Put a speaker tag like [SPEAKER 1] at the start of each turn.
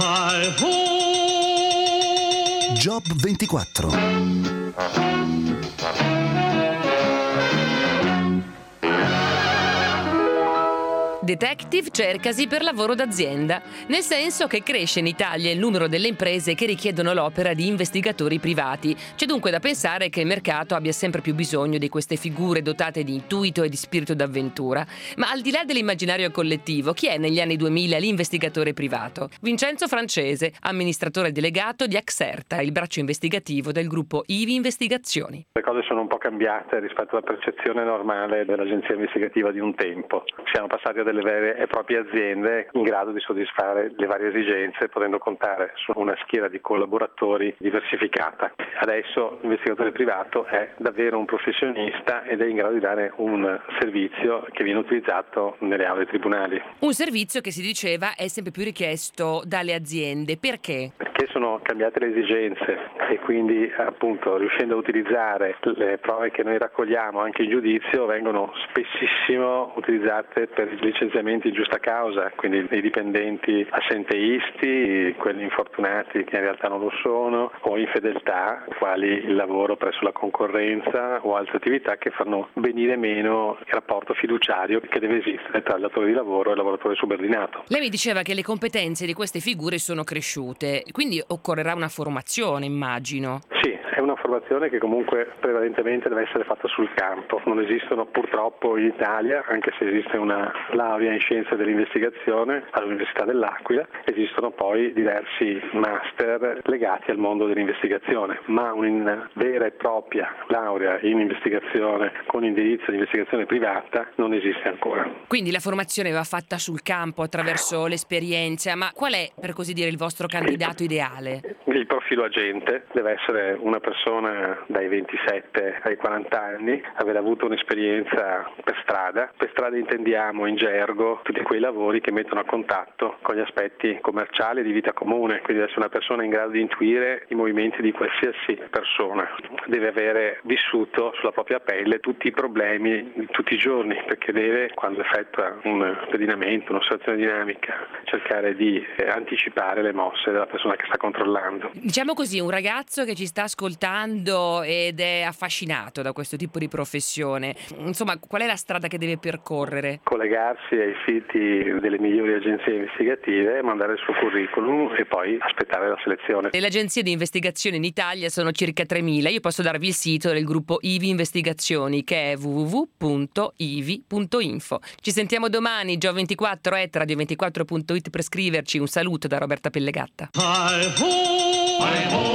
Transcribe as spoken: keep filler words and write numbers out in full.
[SPEAKER 1] Job ventiquattro.
[SPEAKER 2] Detective cercasi per lavoro d'azienda, nel senso che cresce in Italia il numero delle imprese che richiedono l'opera di investigatori privati. C'è dunque da pensare che il mercato abbia sempre più bisogno di queste figure dotate di intuito e di spirito d'avventura. Ma al di là dell'immaginario collettivo, chi è negli anni duemila l'investigatore privato? Vincenzo Francese, amministratore delegato di Axerta, il braccio investigativo del gruppo I V I Investigazioni.
[SPEAKER 3] Le cose sono un po' cambiate rispetto alla percezione normale dell'agenzia investigativa di un tempo. Siamo passati a delle vere e proprie aziende in grado di soddisfare le varie esigenze, potendo contare su una schiera di collaboratori diversificata. Adesso l'investigatore privato è davvero un professionista ed è in grado di dare un servizio che viene utilizzato nelle aule tribunali.
[SPEAKER 2] Un servizio che si diceva è sempre più richiesto dalle aziende. Perché?
[SPEAKER 3] Perché sono cambiate le esigenze e quindi appunto riuscendo a utilizzare le prove che noi raccogliamo anche in giudizio vengono spessissimo utilizzate per licenziamenti in giusta causa, quindi i dipendenti assenteisti, quelli infortunati che in realtà non lo sono, o infedeltà, quali il lavoro presso la concorrenza o altre attività che fanno venire meno il rapporto fiduciario che deve esistere tra il datore di lavoro e il lavoratore subordinato.
[SPEAKER 2] Lei mi diceva che le competenze di queste figure sono cresciute, quindi occorrerà una formazione, immagino.
[SPEAKER 3] Sì, è una formazione che comunque prevalentemente deve essere fatta sul campo. Non esistono purtroppo in Italia, anche se esiste una laurea in scienze dell'investigazione all'Università dell'Aquila, esistono poi diversi master legati al mondo dell'investigazione, ma una vera e propria laurea in investigazione con indirizzo di investigazione privata non esiste ancora.
[SPEAKER 2] Quindi la formazione va fatta sul campo attraverso l'esperienza, ma qual è, per così dire, il vostro candidato ideale?
[SPEAKER 3] Il profilo agente deve essere una persona dai ventisette ai quaranta anni, aver avuto un'esperienza per strada. Per strada intendiamo in gergo tutti quei lavori che mettono a contatto con gli aspetti commerciali e di vita comune, quindi deve essere una persona in grado di intuire i movimenti di qualsiasi persona. Deve avere vissuto sulla propria pelle tutti i problemi di tutti i giorni, perché deve, quando effettua un pedinamento, un'osservazione dinamica, cercare di anticipare le mosse della persona che sta controllando.
[SPEAKER 2] Diciamo così, un ragazzo che ci sta ascoltando ed è affascinato da questo tipo di professione, insomma, qual è la strada che deve percorrere?
[SPEAKER 3] Collegarsi ai siti delle migliori agenzie investigative, mandare il suo curriculum e poi aspettare la selezione.
[SPEAKER 2] Le agenzie di investigazione in Italia sono circa tremila. Io posso darvi il sito del gruppo I V I Investigazioni, che è w w w punto i v i punto info. Ci sentiamo domani, Job ventiquattro at radio ventiquattro punto it per scriverci. Un saluto da Roberta Pellegatta.
[SPEAKER 4] Hi ho, hi ho.